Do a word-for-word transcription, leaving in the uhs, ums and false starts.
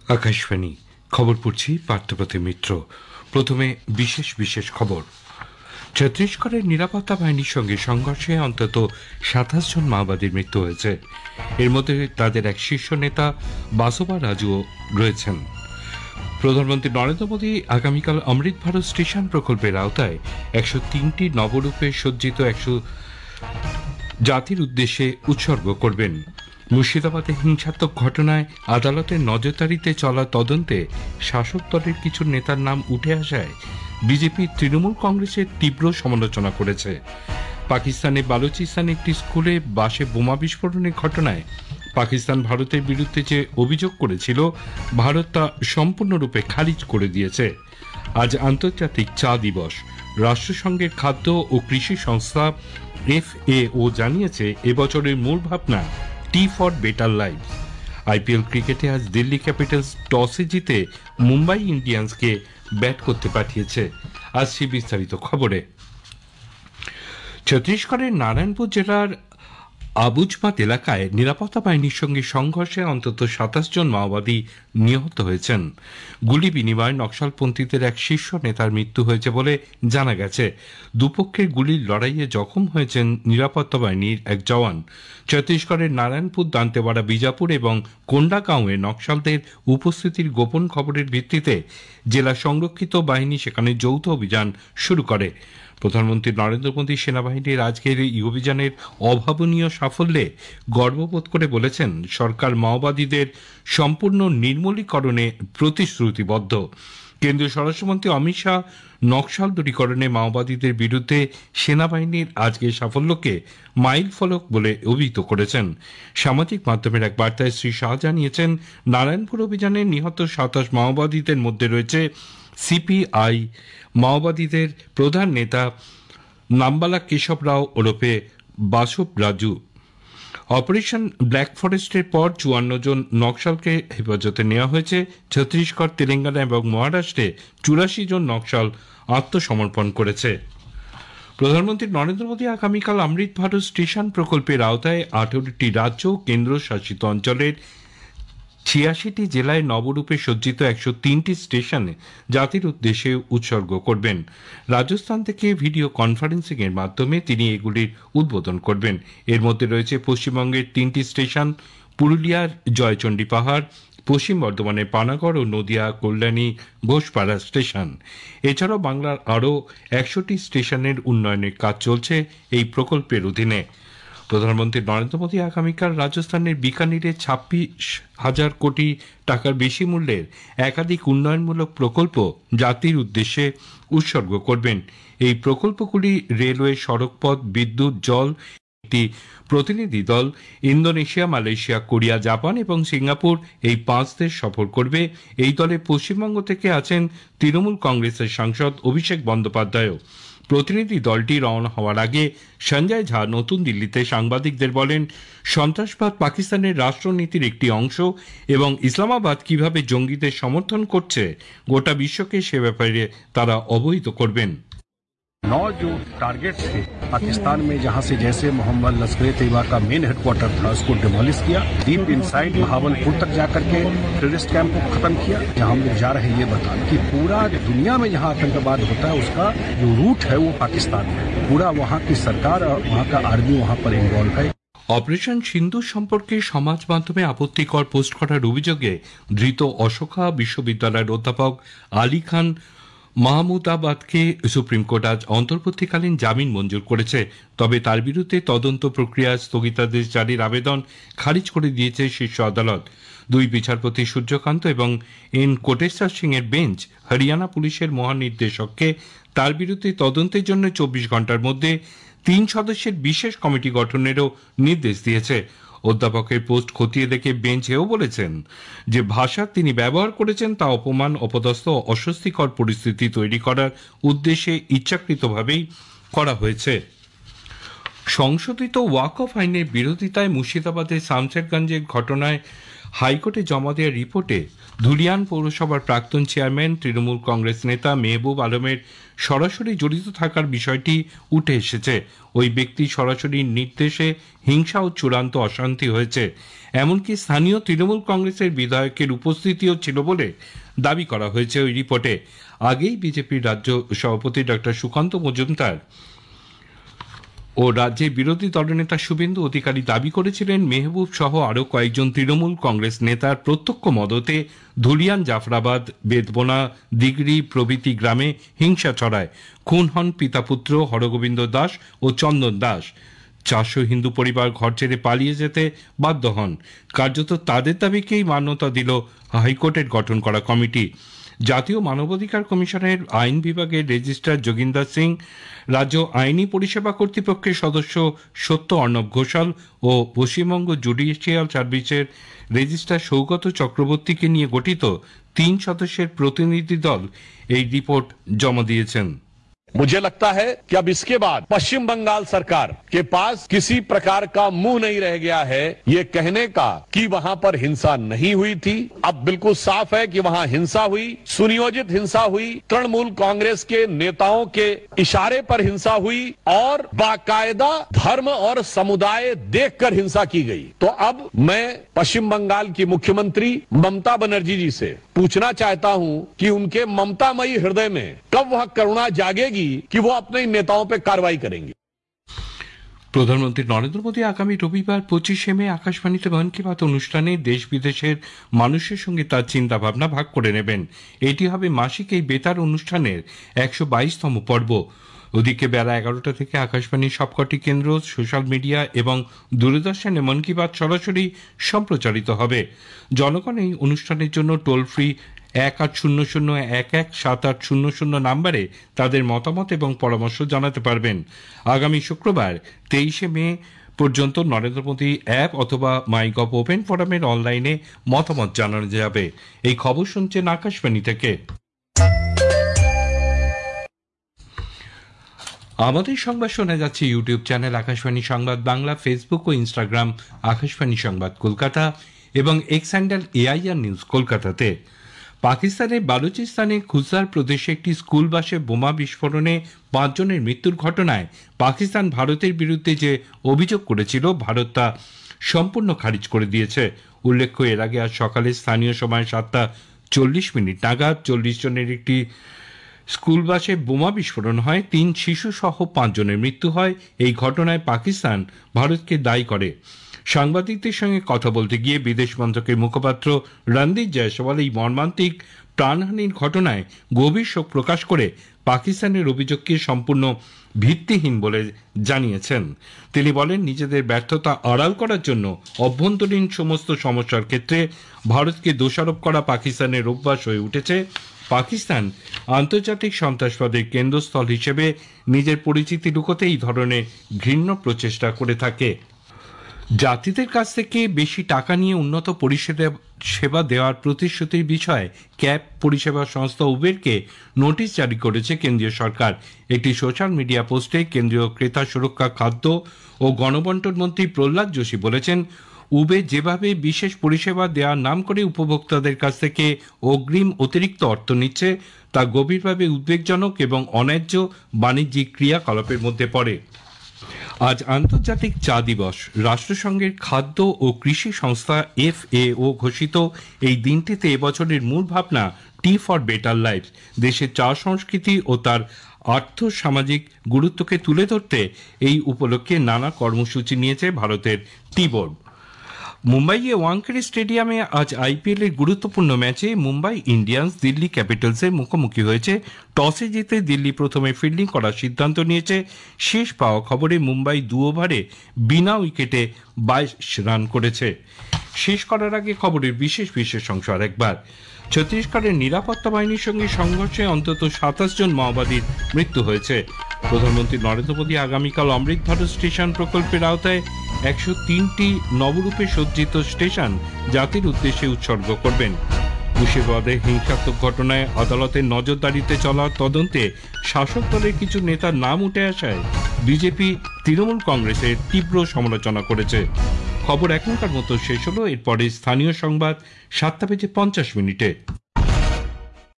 আকাশবাণী খবর পড়ছি পার্থপ্রতি মিত্র। প্রথমে বিশেষ বিশেষ খবর। ছত্তিশগড়ের নিরাপত্তা বাহিনীর সঙ্গে সংঘর্ষে অন্তত সাতাশ জন মাওবাদীর মৃত্যু হয়েছে। এর মধ্যে তাদের এক শীর্ষ নেতা বাসবা রাজুও রয়েছেন। প্রধানমন্ত্রী নরেন্দ্র মোদী আগামীকাল অমৃত ভারত স্টেশন প্রকল্পের আওতায় একশো তিনটি নবরূপে সজ্জিত একশো জাতির উদ্দেশ্যে উৎসর্গ করবেন। মুর্শিদাবাদে হিংসাত্মক ঘটনায় আদালতের নজরদারিতে চলা তদন্তে শাসক দলের কিছু নেতার নাম উঠে আসায় বিজেপি তৃণমূল কংগ্রেসের তীব্র সমালোচনা করেছে। পাকিস্তানে বালুচিস্তানে একটি স্কুলে বাসে বোমা বিস্ফোরণের ঘটনায় পাকিস্তান ভারতের বিরুদ্ধে যে অভিযোগ করেছিল, ভারত তা সম্পূর্ণরূপে খারিজ করে দিয়েছে। আজ আন্তর্জাতিক চা দিবস। রাষ্ট্রসংঘের খাদ্য ও কৃষি সংস্থা এফ এ ও জানিয়েছে এবছরের মূল ভাবনা টি ফর বেটার লাইফ। আইপিএল ক্রিকেটে আজ দিল্লি ক্যাপিটালস টসে জিতে মুম্বাই ইন্ডিয়ান্সকে ব্যাট করতে পাঠিয়েছে। আসছি বিস্তারিত খবরে। ছত্তিশগড়ের নারায়ণপুর জেলার আবুজমাত এলাকায় নিরাপত্তা বাহিনীর সঙ্গে সংঘর্ষে অন্তত সাতাশ জন মাওবাদী নিহত হয়েছেন। গুলি বিনিময়ে নকশালপন্থীদের এক শীর্ষ নেতার মৃত্যু হয়েছে বলে জানা গেছে। দুপক্ষের গুলির লড়াইয়ে জখম হয়েছেন নিরাপত্তা বাহিনীর এক জওয়ান। ছত্তিশগড়ের নারায়ণপুর, দান্তেওয়াড়া, বিজাপুর এবং কোন্ডাগাঁওয়ে নকশালদের উপস্থিতির গোপন খবরের ভিত্তিতে জেলা সংরক্ষিত বাহিনী সেখানে যৌথ অভিযান শুরু করে। প্রধানমন্ত্রী নরেন্দ্র মোদী সেনাবাহিনীর আজকের এই অভিযানের অভাবনীয় সাফল্যে গর্ববোধ করে বলেছেন, সরকার মাওবাদীদের সম্পূর্ণ নির্মূলীকরণে প্রতিশ্রুতিবদ্ধ। কেন্দ্রীয় স্বরাষ্ট্রমন্ত্রী অমিত শাহ নকশাল দূরীকরণে মাওবাদীদের বিরুদ্ধে সেনাবাহিনীর আজকের সাফল্যকে মাইল ফলক বলে অভিহিত করেছেন। সামাজিক মাধ্যমের এক বার্তায় শ্রী শাহ জানিয়েছেন, নারায়ণপুর অভিযানে নিহত সাতাশ মাওবাদীদের মধ্যে রয়েছে সিপিআই মাওবাদীদের প্রধান নেতা নাম্বালা কেশব রাও ওরফে বাসব রাজু। অপারেশন ব্ল্যাক ফরেস্টের পর চুয়ান্ন জন নকশালকে হেফাজতে নেওয়া হয়েছে। ছত্তিশগড়, তেলেঙ্গানা এবং মহারাষ্ট্রে চুরাশি জন নকশাল আত্মসমর্পণ করেছে। প্রধানমন্ত্রী নরেন্দ্র মোদী আগামীকাল অমৃত ভারত স্টেশন প্রকল্পের আওতায় আঠারোটি রাজ্য ও কেন্দ্রশাসিত অঞ্চলের ছিয়াশিটি জেলায় নবরূপে সজ্জিত একশো তিনটি স্টেশনে জাতির উদ্দেশ্যে উৎসর্গ করবেন। রাজস্থান থেকে ভিডিও কনফারেন্সিং এর মাধ্যমে তিনি এগুলির উদ্বোধন করবেন। এর মধ্যে রয়েছে পশ্চিমবঙ্গের তিনটি স্টেশন, পুরুলিয়ার জয়চণ্ডী পাহাড়, পশ্চিম বর্ধমানের পানাগড় ও নদিয়া কল্যাণী ঘোষপাড়া স্টেশন। এছাড়াও বাংলার আরও একশোটি স্টেশনের উন্নয়নের কাজ চলছে এই প্রকল্পের অধীনে। প্রধানমন্ত্রী নরেন্দ্র মোদী আগামীকাল রাজস্থানের বিকানিরে ছাব্বিশ হাজার কোটি টাকার বেশি মূল্যের একাধিক উন্নয়নমূলক প্রকল্প জাতির উদ্দেশ্যে উৎসর্গ করবেন। এই প্রকল্পগুলি রেলওয়ে, সড়কপথ, বিদ্যুৎ, জল। একটি প্রতিনিধি দল ইন্দোনেশিয়া, মালয়েশিয়া, কোরিয়া, জাপান এবং সিঙ্গাপুর এই পাঁচ দেশ সফর করবে। এই দলে পশ্চিমবঙ্গ থেকে আছেন তৃণমূল কংগ্রেসের সাংসদ অভিষেক বন্দ্যোপাধ্যায়ও। প্রতিনিধি দলটি রওনা হওয়ার আগে সঞ্জয় ঝা নতুন দিল্লিতে সাংবাদিকদের বলেন, সন্ত্রাসবাদ পাকিস্তানের রাষ্ট্রনীতির একটি অংশ এবং ইসলামাবাদ কিভাবে জঙ্গিদের সমর্থন করছে গোটা বিশ্বকে সে ব্যাপারে তারা অবহিত করবেন। नौ जो टारगेट थे पाकिस्तान में, जहां से जैसे मोहम्मद लश्कर तैयबा का मेन हेडक्वार्टर था, उसको डिमोलिश किया, डीप इनसाइड भावलपुर तक जाकर के टेररिस्ट कैंप को खत्म किया। जहां हम लोग जा रहे हैं ये बताने कि पूरा दुनिया में जहां आतंकवाद होता है उसका जो रूट है वो पाकिस्तान है। पूरा वहां की सरकार और वहां का आर्मी वहां पर इन्वॉल्व है। অপারেশন সিন্দুর সম্পর্কে সমাজ মাধ্যমে আপত্তিকর পোস্ট করার অভিযোগে ধৃত অশোকা বিশ্ববিদ্যালয়ের অধ্যাপক আলী খান মাহমুদাবাদকে সুপ্রিম কোর্ট আজ অন্তর্বর্তীকালীন জামিন মঞ্জুর করেছে। তবে তার বিরুদ্ধে তদন্ত প্রক্রিয়া স্থগিতাদেশ জারির আবেদন খারিজ করে দিয়েছে শীর্ষ আদালত। দুই বিচারপতি সূর্যকান্ত এবং এন কোটেশ্বর সিং এর বেঞ্চ হরিয়ানা পুলিশের মহানির্দেশককে তার বিরুদ্ধে তদন্তের জন্য চব্বিশ ঘন্টার মধ্যে তিন সদস্যের বিশেষ কমিটি গঠনেরও নির্দেশ দিয়েছে। অধ্যাপকের পোস্ট খতিয়ে দেখে বেঞ্চ এও বলেছেন যে ভাষা তিনি ব্যবহার করেছেন তা অপমান, অপদস্থ ও অস্বস্তিকর পরিস্থিতি তৈরি করার উদ্দেশ্যে ইচ্ছাকৃতভাবেই করা হয়েছে। সংশোধিত ওয়াকফ আইনের বিরোধিতায় মুর্শিদাবাদের শামশেরগঞ্জের ঘটনায় হাইকোর্টে জমা দেওয়া রিপোর্টে ধুলিয়ান পৌরসভার প্রাক্তন চেয়ারম্যান তৃণমূল কংগ্রেস নেতা মেহবুব আলমের সরাসরি জড়িত থাকার বিষয়টি উঠে এসেছে। ওই ব্যক্তি সরাসরি নির্দেশে হিংসা ও চূড়ান্ত অশান্তি হয়েছে। এমনকি স্থানীয় তৃণমূল কংগ্রেসের বিধায়কের উপস্থিতিও ছিল বলে দাবি করা হয়েছে ওই রিপোর্টে। আগেই বিজেপির রাজ্য সভাপতি ডক্টর সুকান্ত মজুমদার ও রাজ্যের বিরোধী দলনেতা শুভেন্দু অধিকারী দাবি করেছিলেন মেহবুব সহ আরও কয়েকজন তৃণমূল কংগ্রেস নেতার প্রত্যক্ষ মদতে ধুলিয়ান, জাফরাবাদ, বেদবোনা, দিগড়ি প্রভৃতি গ্রামে হিংসা ছড়ায়। খুন হন পিতাপুত্র হরগোবিন্দ দাস ও চন্দন দাস। চারশো হিন্দু পরিবার ঘর ছেড়ে পালিয়ে যেতে বাধ্য হন। কার্যত তাদের দাবিকেই মান্যতা দিল হাইকোর্টের গঠন করা কমিটি। জাতীয় মানবাধিকার কমিশনের আইন বিভাগের রেজিস্ট্রার যোগিন্দর সিং, রাজ্য আইনি পরিষেবা কর্তৃপক্ষের সদস্য সত্য অর্ণব ঘোষাল ও পশ্চিমবঙ্গ জুডিশিয়াল সার্ভিসের রেজিস্ট্রার সৌগত চক্রবর্তীকে নিয়ে গঠিত তিন সদস্যের প্রতিনিধি দল এই রিপোর্ট জমা দিয়েছেন। मुझे लगता है कि अब इसके बाद पश्चिम बंगाल सरकार के पास किसी प्रकार का मुंह नहीं रह गया है ये कहने का कि वहां पर हिंसा नहीं हुई थी। अब बिल्कुल साफ है कि वहां हिंसा हुई, सुनियोजित हिंसा हुई, तृणमूल कांग्रेस के नेताओं के इशारे पर हिंसा हुई और बाकायदा धर्म और समुदाय देखकर हिंसा की गई। तो अब मैं पश्चिम बंगाल की मुख्यमंत्री ममता बनर्जी जी से पूछना चाहता हूं कि उनके ममतामयी हृदय में कब वह करुणा जागेगी कि वो अपने नेताओं पे कार्रवाई करेंगे। প্রধানমন্ত্রী নরেন্দ্র মোদী আগামী রবিবার পঁচিশে মে আকাশবাণীতে মন কি বাত অনুষ্ঠানে দেশ বিদেশের মানুষের সঙ্গে তার চিন্তা ভাবনা ভাগ করে নেবেন। এটি হবে মাসিক এই বেতার অনুষ্ঠানের একশো বাইশতম পর্ব। ওদিকে বেলা এগারোটা থেকে আকাশবাণীর সবকটি কেন্দ্র, সোশ্যাল মিডিয়া এবং দূরদর্শনে মন কি বাত সরাসরি সম্প্রচারিত হবে। জনগণ এই অনুষ্ঠানের জন্য টোল ফ্রি এক আট শূন্য শূন্য এক এক সাত আট শূন্য শূন্য নাম্বারে তাদের মতামত এবং পরামর্শ জানাতে পারবেন। আগামী শুক্রবার তেইশে মে পর্যন্ত নরেন্দ্র মোদী অ্যাপ অথবা মাই গভ ওপেন ফোরামের অনলাইনে মতামত জানানো যাবে। এই খবর শুনছেন আকাশবাণী থেকে। আমাদের সংবাদ শোনা যাচ্ছে YouTube channel Akashvani Sangbad Bangla, Facebook ও ইনস্টাগ্রাম আকাশবাণী সংবাদ কলকাতা এবং এক্স হ্যান্ডেল এআইআর নিউজ কলকাতাতে। পাকিস্তানের বালুচিস্তানের খুজার প্রদেশে একটি স্কুল বাসে বোমা বিস্ফোরণে পাঁচজনের মৃত্যুর ঘটনায় পাকিস্তান ভারতের বিরুদ্ধে যে অভিযোগ করেছিল, ভারত তা সম্পূর্ণ খারিজ করে দিয়েছে। উল্লেখ্য, এর আগে আজ সকালে স্থানীয় সময় সাতটা চল্লিশ মিনিট নাগাদ চল্লিশ জনের একটি স্কুল বাসে বোমা বিস্ফোরণ হয়, তিন শিশু সহ পাঁচজনের মৃত্যু হয়। এই ঘটনায় পাকিস্তান ভারতকে দায়ী করে। সাংবাদিকদের সঙ্গে কথা বলতে গিয়ে বিদেশ মন্ত্রকের মুখপাত্র রণদীপ জয়সওয়াল এই মর্মান্তিক প্রাণহানির ঘটনায় গভীর শোক প্রকাশ করে পাকিস্তানের অভিযোগকে সম্পূর্ণ ভিত্তিহীন বলে জানিয়েছেন। তিনি বলেন, নিজেদের ব্যর্থতা আড়াল করার জন্য অভ্যন্তরীণ সমস্ত সমস্যার ক্ষেত্রে ভারতকে দোষারোপ করা পাকিস্তানের অভ্যাস হয়ে উঠেছে। পাকিস্তান আন্তর্জাতিক সন্ত্রাসবাদের কেন্দ্রস্থল হিসেবে নিজের পরিচিতি লুকোতে এই ধরনের ঘৃণ্য প্রচেষ্টা করে থাকে। যাত্রীদের কাছ থেকে বেশি টাকা নিয়ে উন্নত পরিষেবা দেওয়ার প্রতিশ্রুতির বিষয়ে ক্যাব পরিষেবা সংস্থা উবেরকে নোটিশ জারি করেছে কেন্দ্রীয় সরকার। একটি সোশ্যাল মিডিয়া পোস্টে কেন্দ্রীয় ক্রেতা সুরক্ষা, খাদ্য ও গণবন্টন মন্ত্রী প্রহ্লাদ যোশী বলেছেন, উবের যেভাবে বিশেষ পরিষেবা দেওয়ার নাম করে উপভোক্তাদের কাছ থেকে অগ্রিম অতিরিক্ত অর্থ নিচ্ছে, তা গভীরভাবে উদ্বেগজনক এবং অন্যায্য বাণিজ্যিক ক্রিয়াকলাপের মধ্যে পড়ে। আজ আন্তর্জাতিক চা দিবস। রাষ্ট্রসংঘের খাদ্য ও কৃষি সংস্থা এফ এ ও ঘোষিত এই দিনটিতে এবছরের মূল ভাবনা টি ফর বেটার লাইফ। দেশের চা সংস্কৃতি ও তার আর্থ সামাজিক গুরুত্বকে তুলে ধরতে এই উপলক্ষে নানা কর্মসূচি নিয়েছে ভারতের টি বোর্ড। মুম্বাইয়ে ওয়াংখেড়ে স্টেডিয়ামে আজ আইপিএল এর গুরুত্বপূর্ণ ম্যাচে মুম্বাই ইন্ডিয়ান্স দিল্লি ক্যাপিটালসের মুখোমুখি হয়েছে। টসে জিতে দিল্লি প্রথমে ফিল্ডিং করার সিদ্ধান্ত নিয়েছে। শেষ পাওয়া খবরে মুম্বাই দু ওভারে বিনা উইকেটে বাইশ রান করেছে। শেষ করার আগে খবরের বিশেষ বিশেষ অংশ আর একবার। ছত্তিশগড়ের নিরাপত্তা বাহিনীর সঙ্গে সংঘর্ষে অন্তত সাতাশ জন মাওবাদীর মৃত্যু হয়েছে। প্রধানমন্ত্রী নরেন্দ্র মোদী আগামীকাল অমৃত ভারত স্টেশন প্রকল্পের আওতায় একশো তিনটি নবরূপে সজ্জিত স্টেশন জাতির উদ্দেশ্যে উৎসর্গ করবেন। মুর্শিদাবাদের হিংসাত্মক ঘটনায় আদালতের নজরদারিতে চলা তদন্তে শাসক দলের কিছু নেতার নাম উঠে আসায় বিজেপি তৃণমূল কংগ্রেসের তীব্র সমালোচনা করেছে। খবর এখনকার মতো শেষ হলো। এরপরে স্থানীয় সংবাদ সাতটা বেজে পঞ্চাশ মিনিটে।